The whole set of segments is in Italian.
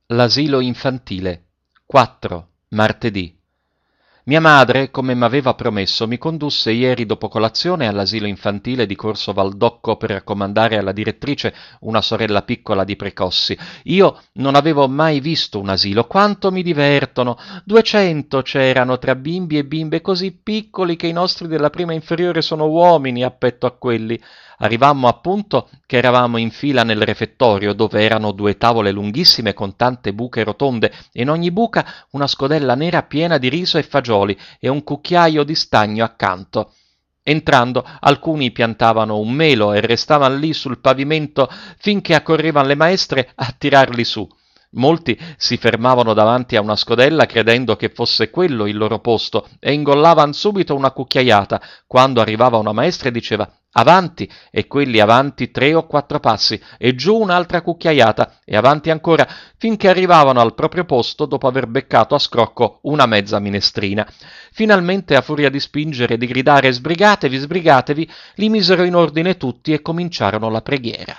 L'asilo infantile. 4. Martedì. Mia madre, come m'aveva promesso, mi condusse ieri dopo colazione all'asilo infantile di Corso Valdocco per raccomandare alla direttrice una sorella piccola di Precossi. Io non avevo mai visto un asilo, quanto mi divertono! 200 c'erano tra bimbi e bimbe così piccoli che i nostri della prima inferiore sono uomini a petto a quelli. Arrivammo appunto che eravamo in fila nel refettorio, dove erano 2 tavole lunghissime con tante buche rotonde e in ogni buca una scodella nera piena di riso e fagioli e un cucchiaio di stagno accanto. Entrando, alcuni piantavano un melo e restavano lì sul pavimento finché accorrevano le maestre a tirarli su. Molti si fermavano davanti a una scodella credendo che fosse quello il loro posto e ingollavano subito una cucchiaiata quando arrivava una maestra e diceva avanti, e quelli avanti 3 o 4 passi e giù un'altra cucchiaiata e avanti ancora finché arrivavano al proprio posto dopo aver beccato a scrocco una mezza minestrina. Finalmente, a furia di spingere e di gridare sbrigatevi, sbrigatevi, li misero in ordine tutti e cominciarono la preghiera.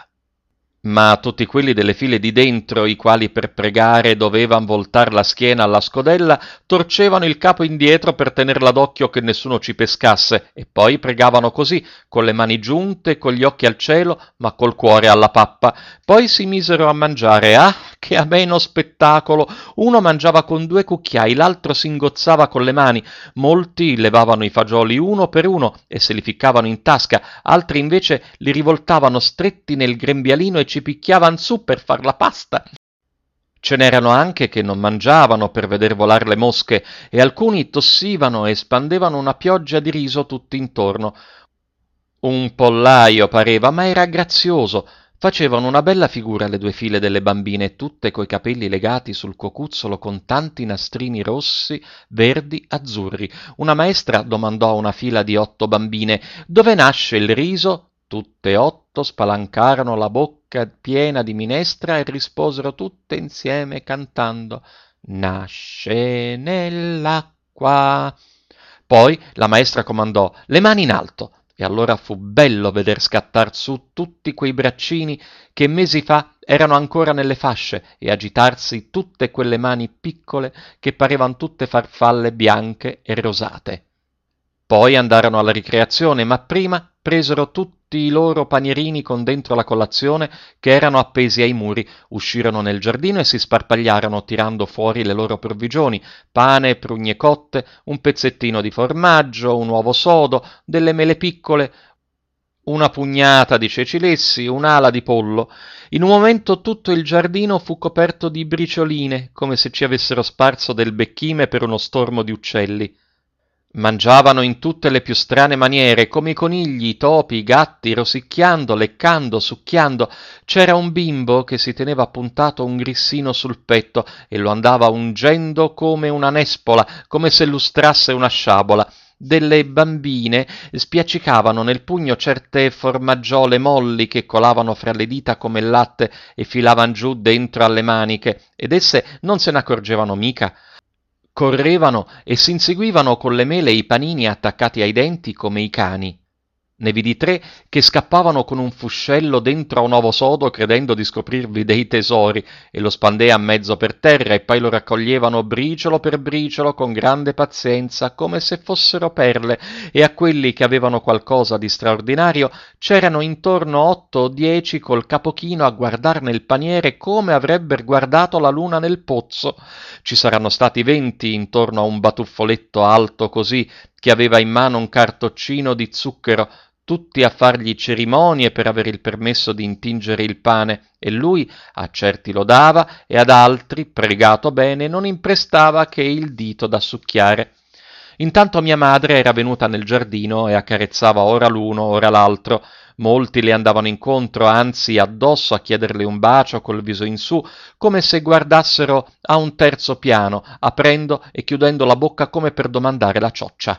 Ma tutti quelli delle file di dentro, i quali per pregare dovevan voltar la schiena alla scodella, torcevano il capo indietro per tenerla d'occhio che nessuno ci pescasse, e poi pregavano così, con le mani giunte, con gli occhi al cielo, ma col cuore alla pappa. Poi si misero a mangiare. Ah, che ameno spettacolo! Uno mangiava con 2 cucchiai, l'altro singozzava con le mani. Molti levavano i fagioli uno per uno e se li ficcavano in tasca, altri invece li rivoltavano stretti nel grembialino e ci picchiavan su per far la pasta. Ce n'erano anche che non mangiavano per veder volar le mosche e alcuni tossivano e spandevano una pioggia di riso tutt'intorno. Un pollaio pareva, ma era grazioso. Facevano una bella figura le 2 file delle bambine, tutte coi capelli legati sul cocuzzolo con tanti nastrini rossi, verdi, azzurri. Una maestra domandò a una fila di 8 bambine: «Dove nasce il riso?» Tutte 8 spalancarono la bocca piena di minestra e risposero tutte insieme cantando: «Nasce nell'acqua». Poi la maestra comandò: «Le mani in alto». E allora fu bello veder scattar su tutti quei braccini che mesi fa erano ancora nelle fasce e agitarsi tutte quelle mani piccole che parevan tutte farfalle bianche e rosate. Poi andarono alla ricreazione, ma prima presero tutti i loro panierini con dentro la colazione che erano appesi ai muri, uscirono nel giardino e si sparpagliarono tirando fuori le loro provvigioni: pane, prugne cotte, un pezzettino di formaggio, un uovo sodo, delle mele piccole, una pugnata di ceci lessi, un'ala di pollo. In un momento tutto il giardino fu coperto di bricioline, come se ci avessero sparso del becchime per uno stormo di uccelli. Mangiavano in tutte le più strane maniere, come i conigli, i topi, i gatti, rosicchiando, leccando, succhiando. C'era un bimbo che si teneva puntato un grissino sul petto e lo andava ungendo come una nespola, come se lustrasse una sciabola. Delle bambine spiaccicavano nel pugno certe formaggiole molli che colavano fra le dita come il latte e filavan giù dentro alle maniche, ed esse non se ne accorgevano mica. Correvano e s'inseguivano con le mele e i panini attaccati ai denti come i cani. Ne vidi 3 che scappavano con un fuscello dentro a un ovo sodo credendo di scoprirvi dei tesori e lo spandea a mezzo per terra e poi lo raccoglievano briciolo per briciolo con grande pazienza come se fossero perle, e a quelli che avevano qualcosa di straordinario c'erano intorno 8 o 10 col capo chino a guardar nel paniere come avrebber guardato la luna nel pozzo. Ci saranno stati 20 intorno a un batuffoletto alto così che aveva in mano un cartoccino di zucchero, tutti a fargli cerimonie per avere il permesso di intingere il pane, e lui a certi lo dava e ad altri, pregato bene, non imprestava che il dito da succhiare. Intanto mia madre era venuta nel giardino e accarezzava ora l'uno, ora l'altro. Molti le andavano incontro, anzi addosso, a chiederle un bacio col viso in su, come se guardassero a un terzo piano, aprendo e chiudendo la bocca come per domandare la cioccia.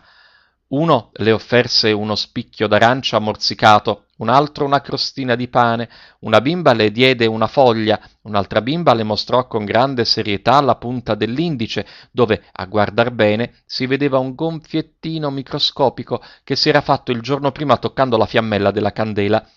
Uno le offerse uno spicchio d'arancia morsicato, un altro una crostina di pane, una bimba le diede una foglia, un'altra bimba le mostrò con grande serietà la punta dell'indice, dove, a guardar bene, si vedeva un gonfiettino microscopico che si era fatto il giorno prima toccando la fiammella della candela.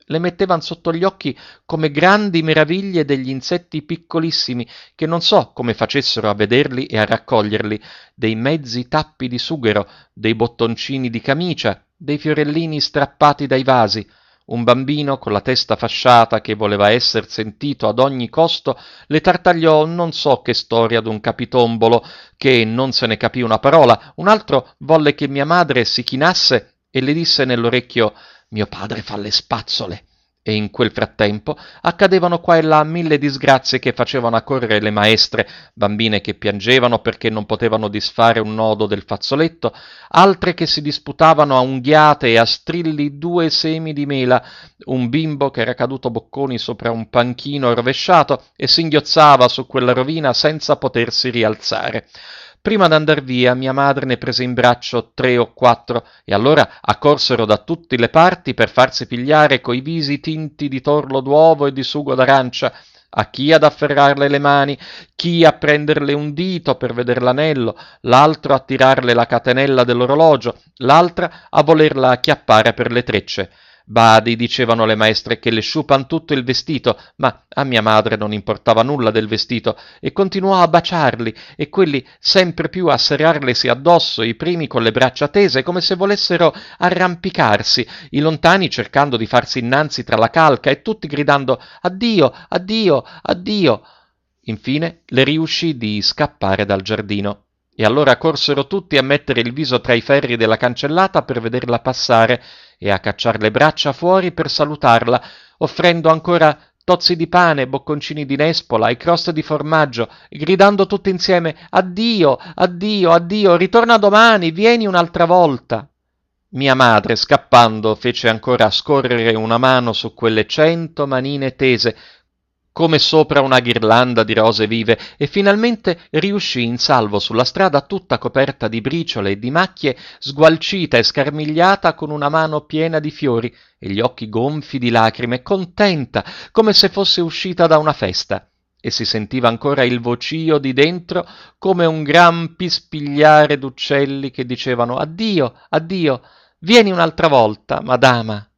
le mettevan sotto gli occhi come grandi meraviglie degli insetti piccolissimi, che non so come facessero a vederli e a raccoglierli, dei mezzi tappi di sughero, dei bottoncini di camicia, dei fiorellini strappati dai vasi. Un bambino con la testa fasciata che voleva esser sentito ad ogni costo le tartagliò non so che storia d'un capitombolo che non se ne capì una parola. Un altro volle che mia madre si chinasse e le disse nell'orecchio «Mio padre fa le spazzole». E in quel frattempo accadevano qua e là 1000 disgrazie che facevano a correre le maestre, bambine che piangevano perché non potevano disfare un nodo del fazzoletto, altre che si disputavano a unghiate e a strilli 2 semi di mela, un bimbo che era caduto bocconi sopra un panchino rovesciato e singhiozzava su quella rovina senza potersi rialzare. Prima d'andar via mia madre ne prese in braccio 3 o 4 e allora accorsero da tutte le parti per farsi pigliare coi visi tinti di torlo d'uovo e di sugo d'arancia, a chi ad afferrarle le mani, chi a prenderle un dito per veder l'anello, l'altro a tirarle la catenella dell'orologio, l'altra a volerla acchiappare per le trecce. Badi, dicevano le maestre, che le sciupan tutto il vestito, ma a mia madre non importava nulla del vestito, e continuò a baciarli, e quelli sempre più a serrarlesi addosso, i primi con le braccia tese, come se volessero arrampicarsi, i lontani cercando di farsi innanzi tra la calca, e tutti gridando «Addio, addio, addio!» Infine le riuscì di scappare dal giardino. E allora corsero tutti a mettere il viso tra i ferri della cancellata per vederla passare e a cacciar le braccia fuori per salutarla, offrendo ancora tozzi di pane, bocconcini di nespola e croste di formaggio, e gridando tutti insieme «Addio, addio, addio, ritorna domani, vieni un'altra volta!» Mia madre, scappando, fece ancora scorrere una mano su quelle 100 manine tese, come sopra una ghirlanda di rose vive, e finalmente riuscì in salvo sulla strada tutta coperta di briciole e di macchie, sgualcita e scarmigliata, con una mano piena di fiori e gli occhi gonfi di lacrime, contenta, come se fosse uscita da una festa. E si sentiva ancora il vocio di dentro come un gran pispigliare d'uccelli che dicevano «Addio, addio, vieni un'altra volta, madama».